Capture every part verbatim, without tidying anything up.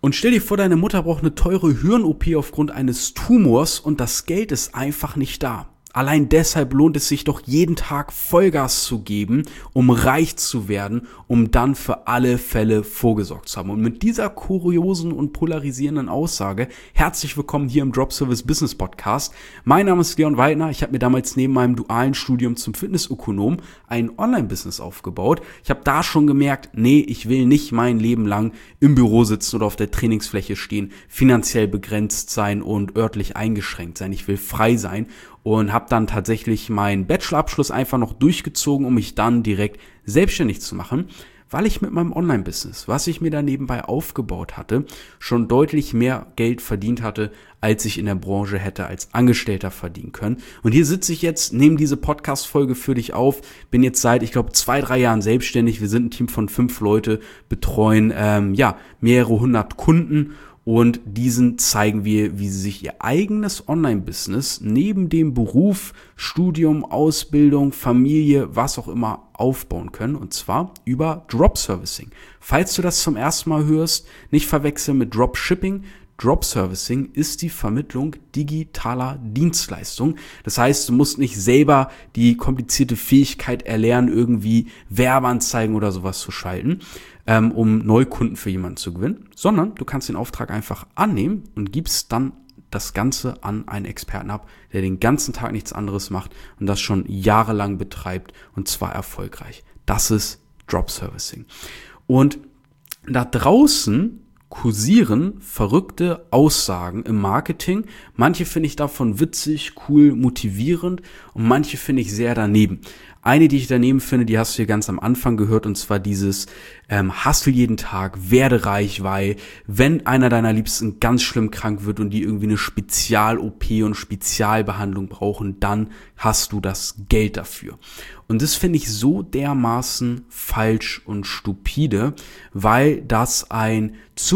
Und stell dir vor, deine Mutter braucht eine teure Hirn-O P aufgrund eines Tumors und das Geld ist einfach nicht da. Allein deshalb lohnt es sich doch jeden Tag Vollgas zu geben, um reich zu werden, um dann für alle Fälle vorgesorgt zu haben. Und mit dieser kuriosen und polarisierenden Aussage herzlich willkommen hier im Drop Service Business Podcast. Mein Name ist Leon Weidner. Ich habe mir damals neben meinem dualen Studium zum Fitnessökonom ein Online-Business aufgebaut. Ich habe da schon gemerkt, nee, ich will nicht mein Leben lang im Büro sitzen oder auf der Trainingsfläche stehen, finanziell begrenzt sein und örtlich eingeschränkt sein. Ich will frei sein. Und habe dann tatsächlich meinen Bachelorabschluss einfach noch durchgezogen, um mich dann direkt selbstständig zu machen, weil ich mit meinem Online-Business, was ich mir da nebenbei aufgebaut hatte, schon deutlich mehr Geld verdient hatte, als ich in der Branche hätte als Angestellter verdienen können. Und hier sitze ich jetzt, nehme diese Podcast-Folge für dich auf, bin jetzt seit, ich glaube, zwei, drei Jahren selbstständig. Wir sind ein Team von fünf Leute, betreuen ähm, ja mehrere hundert Kunden. Und diesen zeigen wir, wie sie sich ihr eigenes Online-Business neben dem Beruf, Studium, Ausbildung, Familie, was auch immer aufbauen können. Und zwar über Dropservicing. Falls du das zum ersten Mal hörst, nicht verwechseln mit Dropshipping. Dropservicing ist die Vermittlung digitaler Dienstleistungen. Das heißt, du musst nicht selber die komplizierte Fähigkeit erlernen, irgendwie Werbeanzeigen oder sowas zu schalten, ähm, um Neukunden für jemanden zu gewinnen, sondern du kannst den Auftrag einfach annehmen und gibst dann das Ganze an einen Experten ab, der den ganzen Tag nichts anderes macht und das schon jahrelang betreibt und zwar erfolgreich. Das ist Dropservicing. Und da draußen kursieren verrückte Aussagen im Marketing. Manche finde ich davon witzig, cool, motivierend und manche finde ich sehr daneben. Eine, die ich daneben finde, die hast du hier ganz am Anfang gehört, und zwar dieses ähm, Hustle jeden Tag, werde reich, weil wenn einer deiner Liebsten ganz schlimm krank wird und die irgendwie eine Spezial-O P und Spezialbehandlung brauchen, dann hast du das Geld dafür. Und das finde ich so dermaßen falsch und stupide, weil das ein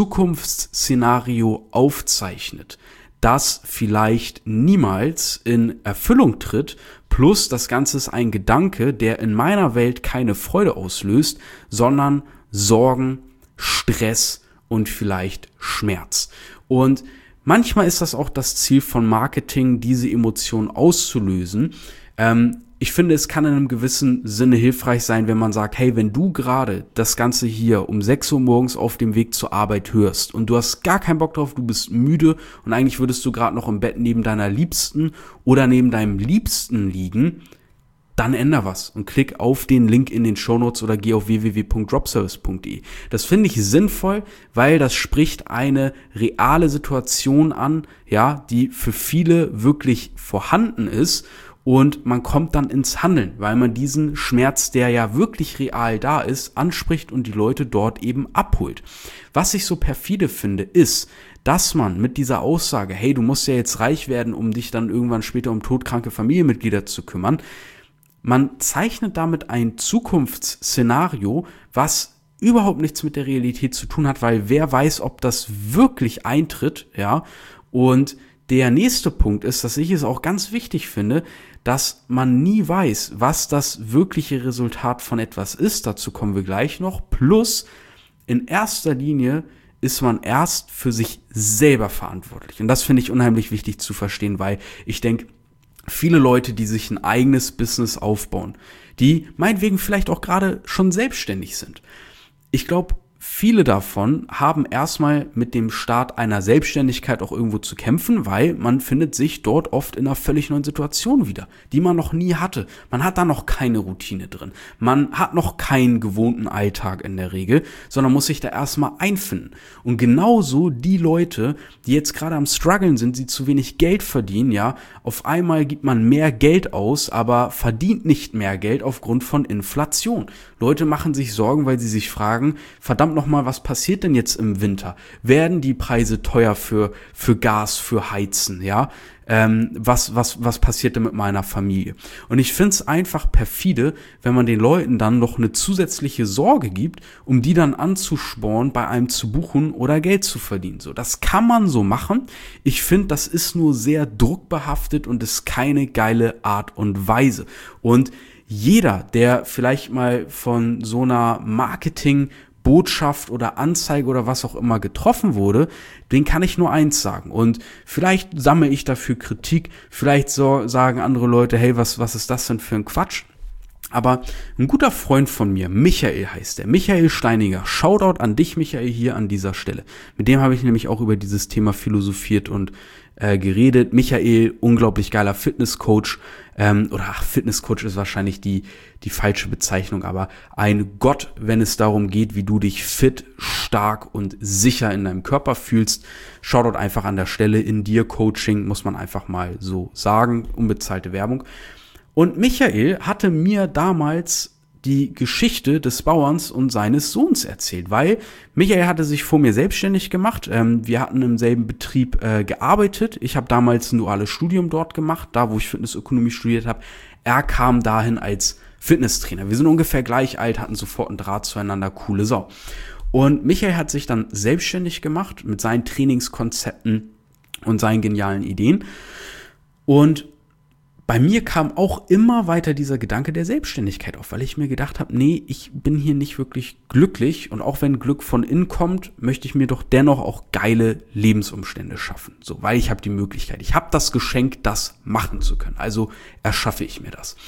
Zukunftsszenario aufzeichnet, das vielleicht niemals in Erfüllung tritt, plus das Ganze ist ein Gedanke, der in meiner Welt keine Freude auslöst, sondern Sorgen, Stress und vielleicht Schmerz. Und manchmal ist das auch das Ziel von Marketing, diese Emotionen auszulösen. Ähm, Ich finde, es kann in einem gewissen Sinne hilfreich sein, wenn man sagt, hey, wenn du gerade das Ganze hier um sechs Uhr morgens auf dem Weg zur Arbeit hörst und du hast gar keinen Bock drauf, du bist müde und eigentlich würdest du gerade noch im Bett neben deiner Liebsten oder neben deinem Liebsten liegen, dann änder was und klick auf den Link in den Shownotes oder geh auf w w w punkt dropservice punkt de. Das finde ich sinnvoll, weil das spricht eine reale Situation an, ja, die für viele wirklich vorhanden ist. Und man kommt dann ins Handeln, weil man diesen Schmerz, der ja wirklich real da ist, anspricht und die Leute dort eben abholt. Was ich so perfide finde, ist, dass man mit dieser Aussage, hey, du musst ja jetzt reich werden, um dich dann irgendwann später um todkranke Familienmitglieder zu kümmern, man zeichnet damit ein Zukunftsszenario, was überhaupt nichts mit der Realität zu tun hat, weil wer weiß, ob das wirklich eintritt, ja, und der nächste Punkt ist, dass ich es auch ganz wichtig finde, dass man nie weiß, was das wirkliche Resultat von etwas ist. Dazu kommen wir gleich noch. Plus, in erster Linie ist man erst für sich selber verantwortlich. Und das finde ich unheimlich wichtig zu verstehen, weil ich denke, viele Leute, die sich ein eigenes Business aufbauen, die meinetwegen vielleicht auch gerade schon selbstständig sind. Ich glaube, viele davon haben erstmal mit dem Start einer Selbstständigkeit auch irgendwo zu kämpfen, weil man findet sich dort oft in einer völlig neuen Situation wieder, die man noch nie hatte. Man hat da noch keine Routine drin. Man hat noch keinen gewohnten Alltag in der Regel, sondern muss sich da erstmal einfinden. Und genauso die Leute, die jetzt gerade am struggeln sind, sie zu wenig Geld verdienen, ja, auf einmal gibt man mehr Geld aus, aber verdient nicht mehr Geld aufgrund von Inflation. Leute machen sich Sorgen, weil sie sich fragen, verdammt nochmal, was passiert denn jetzt im Winter? Werden die Preise teuer für, für Gas, für Heizen, ja? Ähm, was, was, was passiert denn mit meiner Familie? Und ich finde es einfach perfide, wenn man den Leuten dann noch eine zusätzliche Sorge gibt, um die dann anzuspornen, bei einem zu buchen oder Geld zu verdienen. So, das kann man so machen. Ich finde, das ist nur sehr druckbehaftet und ist keine geile Art und Weise. Und jeder, der vielleicht mal von so einer Marketing Botschaft oder Anzeige oder was auch immer getroffen wurde, den kann ich nur eins sagen. Und vielleicht sammle ich dafür Kritik, vielleicht so sagen andere Leute, hey, was, was ist das denn für ein Quatsch? Aber ein guter Freund von mir, Michael heißt der, Michael Steininger, Shoutout an dich, Michael, hier an dieser Stelle. Mit dem habe ich nämlich auch über dieses Thema philosophiert und äh, geredet. Michael, unglaublich geiler Fitnesscoach, ähm, oder ach, Fitnesscoach ist wahrscheinlich die, die falsche Bezeichnung, aber ein Gott, wenn es darum geht, wie du dich fit, stark und sicher in deinem Körper fühlst. Shoutout einfach an der Stelle, in dir Coaching, muss man einfach mal so sagen, unbezahlte Werbung. Und Michael hatte mir damals die Geschichte des Bauerns und seines Sohns erzählt, weil Michael hatte sich vor mir selbstständig gemacht. Ähm, wir hatten im selben Betrieb äh, gearbeitet. Ich habe damals ein duales Studium dort gemacht, da wo ich Fitnessökonomie studiert habe. Er kam dahin als Fitnesstrainer. Wir sind ungefähr gleich alt, hatten sofort einen Draht zueinander, coole Sau. Und Michael hat sich dann selbstständig gemacht mit seinen Trainingskonzepten und seinen genialen Ideen. Und bei mir kam auch immer weiter dieser Gedanke der Selbstständigkeit auf, weil ich mir gedacht habe, nee, ich bin hier nicht wirklich glücklich und auch wenn Glück von innen kommt, möchte ich mir doch dennoch auch geile Lebensumstände schaffen. So, weil ich habe die Möglichkeit, ich habe das Geschenk, das machen zu können. Also erschaffe ich mir das.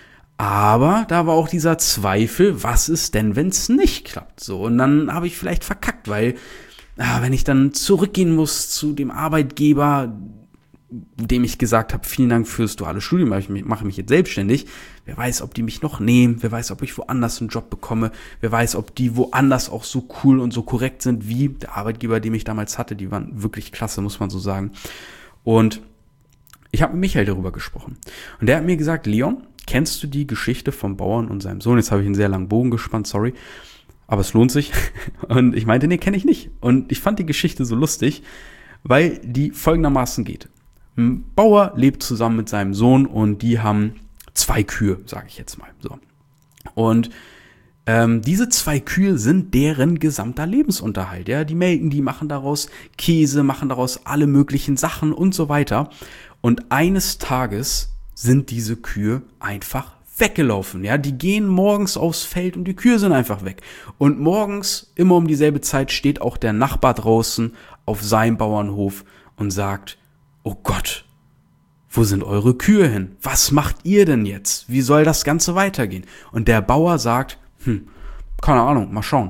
Aber da war auch dieser Zweifel, was ist denn, wenn es nicht klappt? So, und dann habe ich vielleicht verkackt, weil ah, wenn ich dann zurückgehen muss zu dem Arbeitgeber, dem ich gesagt habe, vielen Dank fürs duale Studium, ich mache mich jetzt selbstständig. Wer weiß, ob die mich noch nehmen, wer weiß, ob ich woanders einen Job bekomme, wer weiß, ob die woanders auch so cool und so korrekt sind wie der Arbeitgeber, den ich damals hatte. Die waren wirklich klasse, muss man so sagen. Und ich habe mit Michael darüber gesprochen. Und der hat mir gesagt, Leon, kennst du die Geschichte vom Bauern und seinem Sohn? Jetzt habe ich einen sehr langen Bogen gespannt, sorry. Aber es lohnt sich. Und ich meinte, nee, kenne ich nicht. Und ich fand die Geschichte so lustig, weil die folgendermaßen geht. Ein Bauer lebt zusammen mit seinem Sohn und die haben zwei Kühe, sage ich jetzt mal. So. Und ähm, diese zwei Kühe sind deren gesamter Lebensunterhalt. Ja, die melken, die machen daraus Käse, machen daraus alle möglichen Sachen und so weiter. Und eines Tages sind diese Kühe einfach weggelaufen. Ja, die gehen morgens aufs Feld und die Kühe sind einfach weg. Und morgens, immer um dieselbe Zeit, steht auch der Nachbar draußen auf seinem Bauernhof und sagt, oh Gott, wo sind eure Kühe hin? Was macht ihr denn jetzt? Wie soll das Ganze weitergehen? Und der Bauer sagt, hm, keine Ahnung, mal schauen.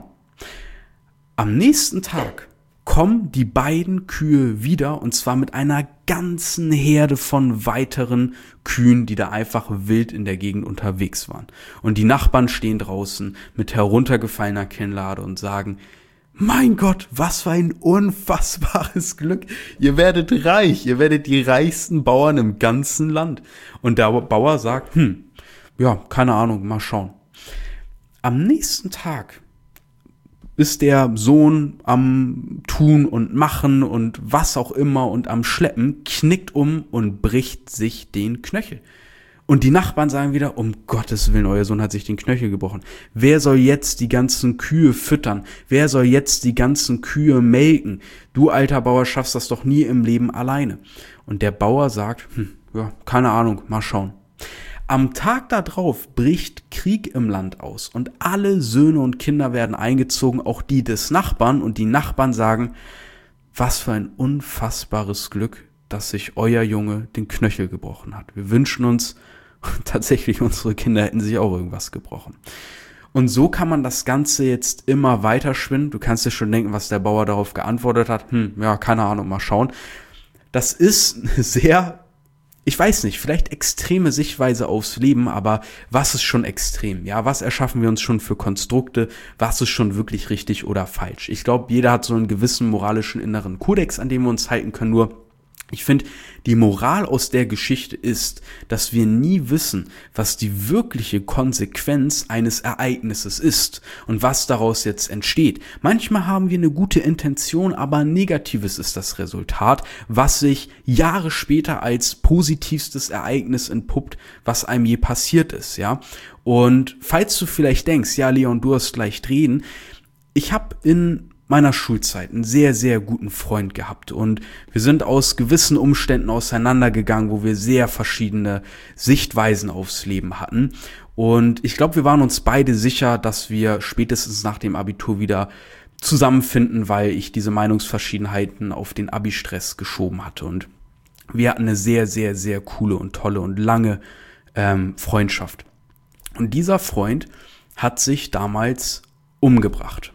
Am nächsten Tag kommen die beiden Kühe wieder und zwar mit einer ganzen Herde von weiteren Kühen, die da einfach wild in der Gegend unterwegs waren. Und die Nachbarn stehen draußen mit heruntergefallener Kinnlade und sagen, mein Gott, was für ein unfassbares Glück. Ihr werdet reich, ihr werdet die reichsten Bauern im ganzen Land. Und der Bauer sagt, hm, ja, keine Ahnung, mal schauen. Am nächsten Tag ist der Sohn am Tun und Machen und was auch immer und am Schleppen, knickt um und bricht sich den Knöchel. Und die Nachbarn sagen wieder, um Gottes Willen, euer Sohn hat sich den Knöchel gebrochen. Wer soll jetzt die ganzen Kühe füttern? Wer soll jetzt die ganzen Kühe melken? Du alter Bauer schaffst das doch nie im Leben alleine. Und der Bauer sagt, hm, ja, keine Ahnung, mal schauen. Am Tag darauf bricht Krieg im Land aus und alle Söhne und Kinder werden eingezogen, auch die des Nachbarn. Und die Nachbarn sagen, was für ein unfassbares Glück, dass sich euer Junge den Knöchel gebrochen hat. Wir wünschen uns, tatsächlich unsere Kinder hätten sich auch irgendwas gebrochen. Und so kann man das Ganze jetzt immer weiter spinnen. Du kannst dir schon denken, was der Bauer darauf geantwortet hat. Hm, ja, keine Ahnung, mal schauen. Das ist eine sehr, ich weiß nicht, vielleicht extreme Sichtweise aufs Leben, aber was ist schon extrem? Ja, was erschaffen wir uns schon für Konstrukte? Was ist schon wirklich richtig oder falsch? Ich glaube, jeder hat so einen gewissen moralischen inneren Kodex, an dem wir uns halten können, nur ich finde, die Moral aus der Geschichte ist, dass wir nie wissen, was die wirkliche Konsequenz eines Ereignisses ist und was daraus jetzt entsteht. Manchmal haben wir eine gute Intention, aber negatives ist das Resultat, was sich Jahre später als positivstes Ereignis entpuppt, was einem je passiert ist, ja. Und falls du vielleicht denkst, ja Leon, du hast leicht reden, ich habe in meiner Schulzeit einen sehr, sehr guten Freund gehabt und wir sind aus gewissen Umständen auseinandergegangen, wo wir sehr verschiedene Sichtweisen aufs Leben hatten Und ich glaube, wir waren uns beide sicher, dass wir spätestens nach dem Abitur wieder zusammenfinden, weil ich diese Meinungsverschiedenheiten auf den Abi-Stress geschoben hatte. Und wir hatten eine sehr, sehr, sehr coole und tolle und lange ähm, Freundschaft. Und dieser Freund hat sich damals umgebracht.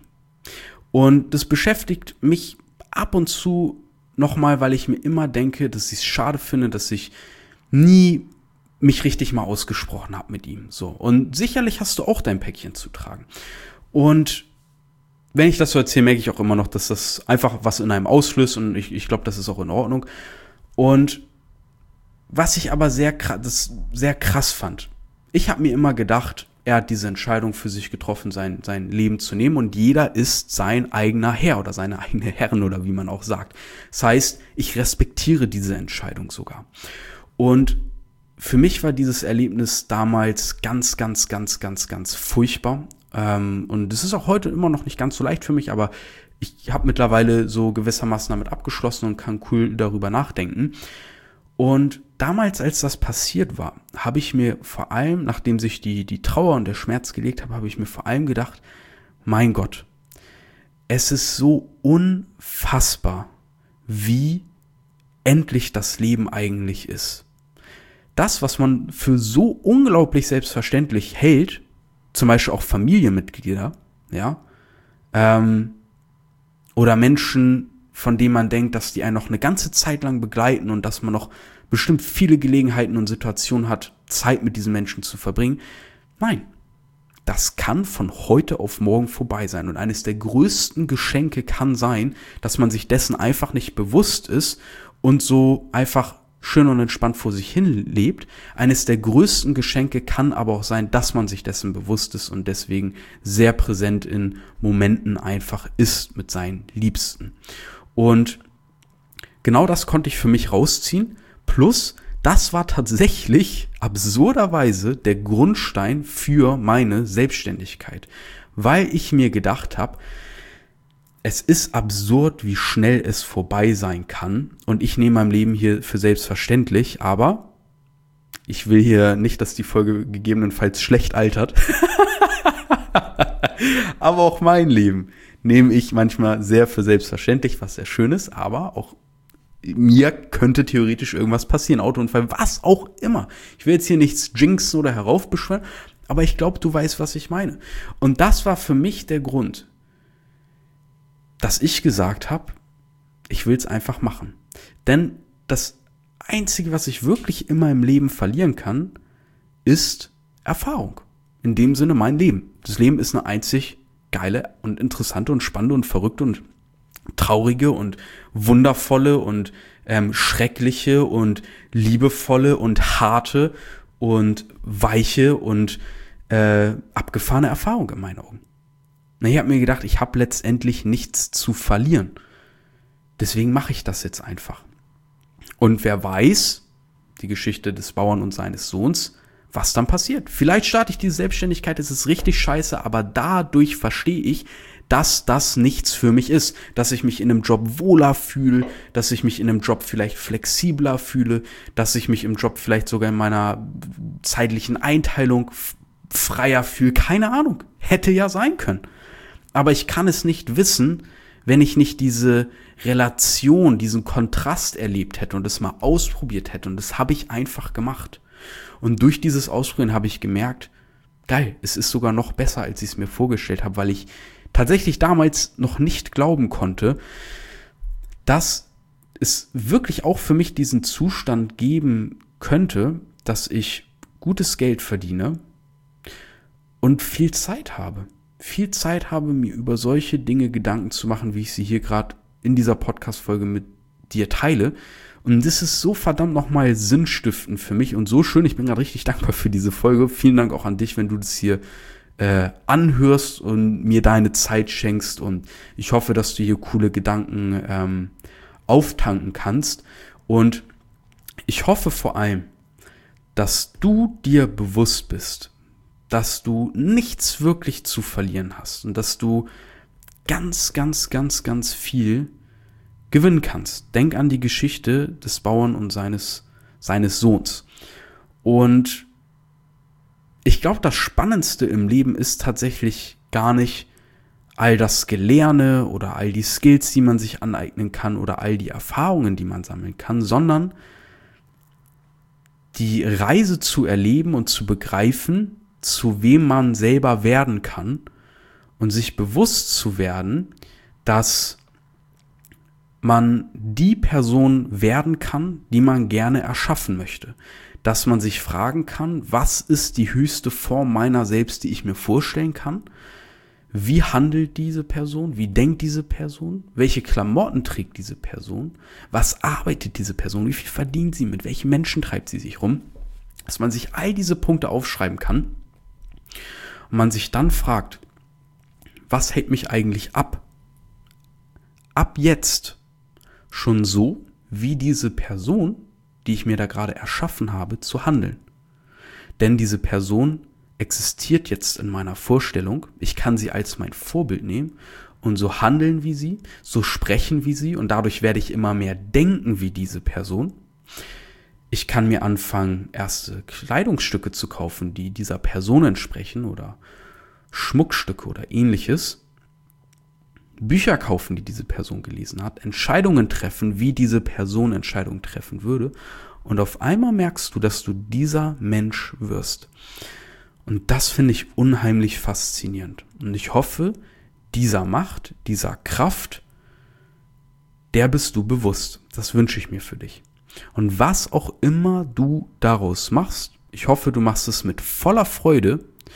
Und das beschäftigt mich ab und zu nochmal, weil ich mir immer denke, dass ich es schade finde, dass ich nie mich richtig mal ausgesprochen habe mit ihm. So. Und sicherlich hast du auch dein Päckchen zu tragen. Und wenn ich das so erzähle, merke ich auch immer noch, dass das einfach was in einem auslöst und ich, ich glaube, das ist auch in Ordnung. Und was ich aber sehr, das sehr krass fand, ich habe mir immer gedacht, er hat diese Entscheidung für sich getroffen, sein, sein Leben zu nehmen und jeder ist sein eigener Herr oder seine eigene Herrin oder wie man auch sagt. Das heißt, ich respektiere diese Entscheidung sogar. Und für mich war dieses Erlebnis damals ganz, ganz, ganz, ganz, ganz furchtbar. Ähm, und es ist auch heute immer noch nicht ganz so leicht für mich, aber ich habe mittlerweile so gewissermaßen damit abgeschlossen und kann cool darüber nachdenken. Und damals, als das passiert war, habe ich mir vor allem, nachdem sich die, die Trauer und der Schmerz gelegt haben, habe ich mir vor allem gedacht, mein Gott, es ist so unfassbar, wie endlich das Leben eigentlich ist. Das, was man für so unglaublich selbstverständlich hält, zum Beispiel auch Familienmitglieder, ja, ähm, oder Menschen, von denen man denkt, dass die einen noch eine ganze Zeit lang begleiten und dass man noch bestimmt viele Gelegenheiten und Situationen hat, Zeit mit diesen Menschen zu verbringen. Nein, das kann von heute auf morgen vorbei sein. Und eines der größten Geschenke kann sein, dass man sich dessen einfach nicht bewusst ist und so einfach schön und entspannt vor sich hin lebt. Eines der größten Geschenke kann aber auch sein, dass man sich dessen bewusst ist und deswegen sehr präsent in Momenten einfach ist mit seinen Liebsten. Und genau das konnte ich für mich rausziehen. Plus, das war tatsächlich absurderweise der Grundstein für meine Selbstständigkeit. Weil ich mir gedacht habe, es ist absurd, wie schnell es vorbei sein kann. Und ich nehme mein Leben hier für selbstverständlich, aber ich will hier nicht, dass die Folge gegebenenfalls schlecht altert. Aber auch mein Leben nehme ich manchmal sehr für selbstverständlich, was sehr schön ist, aber auch mir könnte theoretisch irgendwas passieren, Autounfall, was auch immer. Ich will jetzt hier nichts jinxen oder heraufbeschwören, aber ich glaube, du weißt, was ich meine. Und das war für mich der Grund, dass ich gesagt habe, ich will es einfach machen. Denn das Einzige, was ich wirklich in meinem Leben verlieren kann, ist Erfahrung. In dem Sinne mein Leben. Das Leben ist eine einzig geile und interessante und spannende und verrückte und traurige und wundervolle und ähm, schreckliche und liebevolle und harte und weiche und äh, abgefahrene Erfahrung in meinen Augen. Na, ich habe mir gedacht, ich habe letztendlich nichts zu verlieren. Deswegen mache ich das jetzt einfach. Und wer weiß, die Geschichte des Bauern und seines Sohns, was dann passiert. Vielleicht starte ich diese Selbstständigkeit, es ist richtig scheiße, aber dadurch verstehe ich, dass das nichts für mich ist, dass ich mich in einem Job wohler fühle, dass ich mich in einem Job vielleicht flexibler fühle, dass ich mich im Job vielleicht sogar in meiner zeitlichen Einteilung f- freier fühle, keine Ahnung, hätte ja sein können. Aber ich kann es nicht wissen, wenn ich nicht diese Relation, diesen Kontrast erlebt hätte und es mal ausprobiert hätte und das habe ich einfach gemacht. Und durch dieses Ausprobieren habe ich gemerkt, geil, es ist sogar noch besser, als ich es mir vorgestellt habe, weil ich tatsächlich damals noch nicht glauben konnte, dass es wirklich auch für mich diesen Zustand geben könnte, dass ich gutes Geld verdiene und viel Zeit habe. Viel Zeit habe, mir über solche Dinge Gedanken zu machen, wie ich sie hier gerade in dieser Podcast-Folge mit dir teile. Und das ist so verdammt nochmal sinnstiftend für mich und so schön. Ich bin gerade richtig dankbar für diese Folge. Vielen Dank auch an dich, wenn du das hier äh, anhörst und mir deine Zeit schenkst. Und ich hoffe, dass du hier coole Gedanken ähm, auftanken kannst. Und ich hoffe vor allem, dass du dir bewusst bist, dass du nichts wirklich zu verlieren hast und dass du ganz, ganz, ganz, ganz viel gewinnen kannst. Denk an die Geschichte des Bauern und seines, seines Sohns. Und ich glaube, das Spannendste im Leben ist tatsächlich gar nicht all das Gelernte oder all die Skills, die man sich aneignen kann oder all die Erfahrungen, die man sammeln kann, sondern die Reise zu erleben und zu begreifen, zu wem man selber werden kann und sich bewusst zu werden, dass man die Person werden kann, die man gerne erschaffen möchte. Dass man sich fragen kann, was ist die höchste Form meiner selbst, die ich mir vorstellen kann? Wie handelt diese Person? Wie denkt diese Person? Welche Klamotten trägt diese Person? Was arbeitet diese Person? Wie viel verdient sie? Mit welchen Menschen treibt sie sich rum? Dass man sich all diese Punkte aufschreiben kann und man sich dann fragt, was hält mich eigentlich ab? Ab jetzt schon so, wie diese Person, die ich mir da gerade erschaffen habe, zu handeln. Denn diese Person existiert jetzt in meiner Vorstellung. Ich kann sie als mein Vorbild nehmen und so handeln wie sie, so sprechen wie sie und dadurch werde ich immer mehr denken wie diese Person. Ich kann mir anfangen, erste Kleidungsstücke zu kaufen, die dieser Person entsprechen oder Schmuckstücke oder ähnliches. Bücher kaufen, die diese Person gelesen hat, Entscheidungen treffen, wie diese Person Entscheidungen treffen würde. Und auf einmal merkst du, dass du dieser Mensch wirst. Und das finde ich unheimlich faszinierend. Und ich hoffe, dieser Macht, dieser Kraft, der bist du bewusst. Das wünsche ich mir für dich. Und was auch immer du daraus machst, ich hoffe, du machst es mit voller Freude,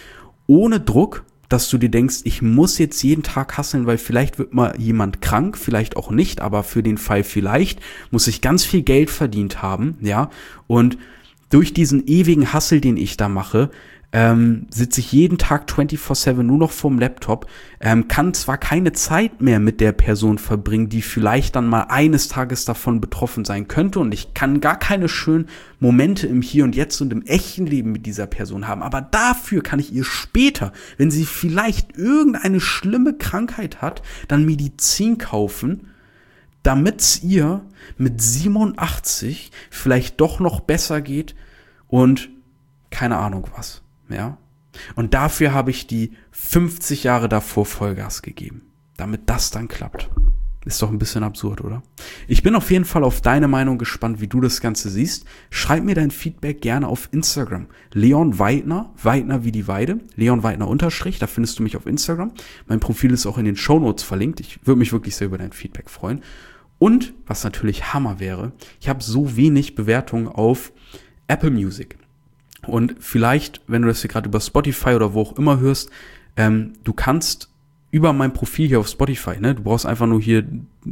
ohne Druck, dass du dir denkst, ich muss jetzt jeden Tag hustlen, weil vielleicht wird mal jemand krank, vielleicht auch nicht, aber für den Fall vielleicht muss ich ganz viel Geld verdient haben, ja, und durch diesen ewigen Hustle, den ich da mache, ähm, sitze ich jeden Tag vierundzwanzig sieben nur noch vorm Laptop, ähm, kann zwar keine Zeit mehr mit der Person verbringen, die vielleicht dann mal eines Tages davon betroffen sein könnte und ich kann gar keine schönen Momente im Hier und Jetzt und im echten Leben mit dieser Person haben, aber dafür kann ich ihr später, wenn sie vielleicht irgendeine schlimme Krankheit hat, dann Medizin kaufen, damit es ihr mit siebenundachtzig vielleicht doch noch besser geht und keine Ahnung was. Ja, und dafür habe ich die fünfzig Jahre davor Vollgas gegeben, damit das dann klappt. Ist doch ein bisschen absurd, oder? Ich bin auf jeden Fall auf deine Meinung gespannt, wie du das Ganze siehst. Schreib mir dein Feedback gerne auf Instagram. Leon Weidner, Weidner wie die Weide, Leon Weidner Unterstrich, da findest du mich auf Instagram. Mein Profil ist auch in den Shownotes verlinkt. Ich würde mich wirklich sehr über dein Feedback freuen. Und, was natürlich Hammer wäre, ich habe so wenig Bewertungen auf Apple Music. Und vielleicht, wenn du das hier gerade über Spotify oder wo auch immer hörst, ähm, du kannst über mein Profil hier auf Spotify, ne, du brauchst einfach nur hier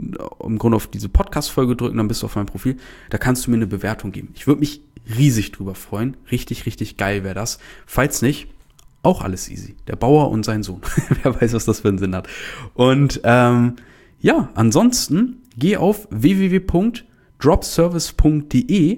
im Grunde auf diese Podcast-Folge drücken, dann bist du auf meinem Profil, da kannst du mir eine Bewertung geben. Ich würde mich riesig drüber freuen. Richtig, richtig geil wäre das. Falls nicht, auch alles easy. Der Bauer und sein Sohn. Wer weiß, was das für einen Sinn hat. Und ähm, ja, ansonsten geh auf w w w punkt dropservice punkt d e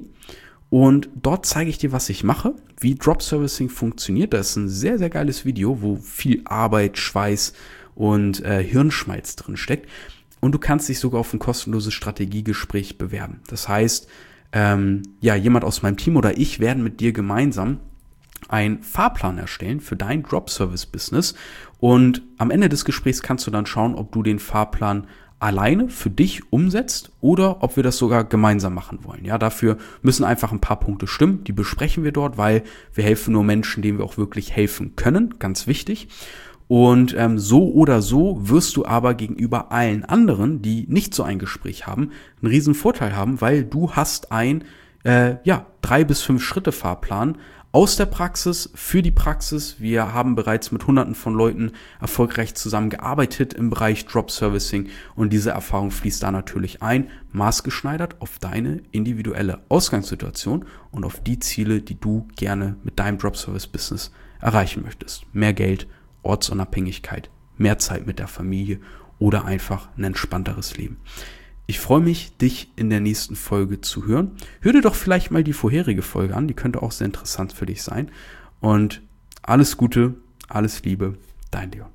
und dort zeige ich dir, was ich mache, wie Dropservicing funktioniert. Das ist ein sehr, sehr geiles Video, wo viel Arbeit, Schweiß und äh, Hirnschmalz drin steckt. Und du kannst dich sogar auf ein kostenloses Strategiegespräch bewerben. Das heißt, ähm, ja, jemand aus meinem Team oder ich werden mit dir gemeinsam einen Fahrplan erstellen für dein Drop-Service-Business. Und am Ende des Gesprächs kannst du dann schauen, ob du den Fahrplan alleine für dich umsetzt oder ob wir das sogar gemeinsam machen wollen. Ja, dafür müssen einfach ein paar Punkte stimmen. Die besprechen wir dort, weil wir helfen nur Menschen, denen wir auch wirklich helfen können. Ganz wichtig. Und ähm, so oder so wirst du aber gegenüber allen anderen, die nicht so ein Gespräch haben, einen riesen Vorteil haben, weil du hast ein äh, ja drei bis fünf Schritte Fahrplan aus der Praxis für die Praxis. Wir haben bereits mit Hunderten von Leuten erfolgreich zusammengearbeitet im Bereich Drop Servicing und diese Erfahrung fließt da natürlich ein, maßgeschneidert auf deine individuelle Ausgangssituation und auf die Ziele, die du gerne mit deinem Drop Service Business erreichen möchtest. Mehr Geld, Ortsunabhängigkeit, mehr Zeit mit der Familie oder einfach ein entspannteres Leben. Ich freue mich, dich in der nächsten Folge zu hören. Hör dir doch vielleicht mal die vorherige Folge an, die könnte auch sehr interessant für dich sein. Und alles Gute, alles Liebe, dein Leon.